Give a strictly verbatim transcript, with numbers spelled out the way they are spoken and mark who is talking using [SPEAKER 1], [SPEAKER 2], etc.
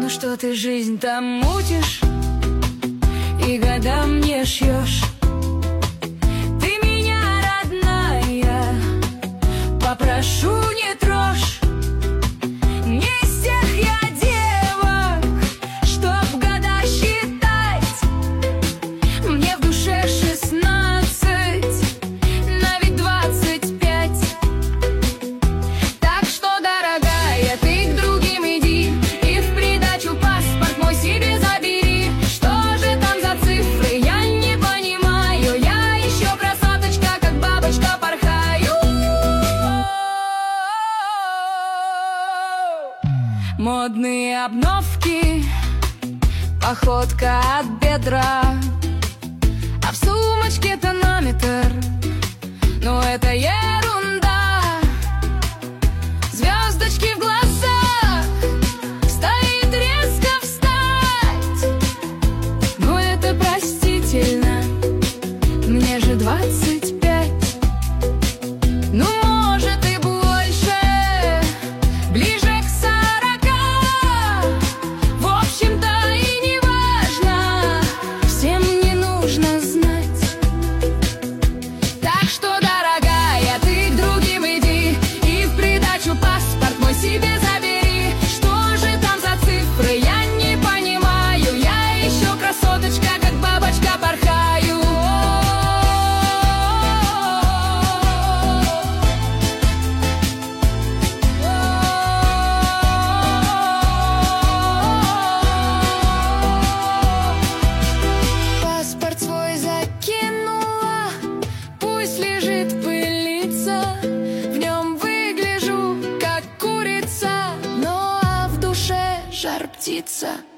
[SPEAKER 1] Ну что ты жизнь там мутишь и годам не шьешь? Ты меня, родная, попрошу, не трожь. Не из тех я девок, чтоб года считать. Мне в душе шестнадцать, на вид двадцать пять. Так что, дорогая, ты к другим иди и в придачу паспорт мой себе забери. Что же там за цифры, я не понимаю. Я еще красоточка, как бабочка, порхаю. Модные обновки, походка от бедра, а в сумочке тонометр. Но это ерунда. Звездочки в глазах, стоит резко встать. Но это простительно, мне же двадцать пять. Ну, может и больше, ближе к сорока. В общем-то и не важно, всем не нужно знать. Так что, дорогая, ты к другим иди и в придачу паспорт мой себе забери. Что же там за цифры, я не понимаю. Я еще красоточка, как бабочка, порхаю. Паспорт свой закинула, пусть лежит пылиться. В нем выгляжу, как курица, но а в душе жар птица.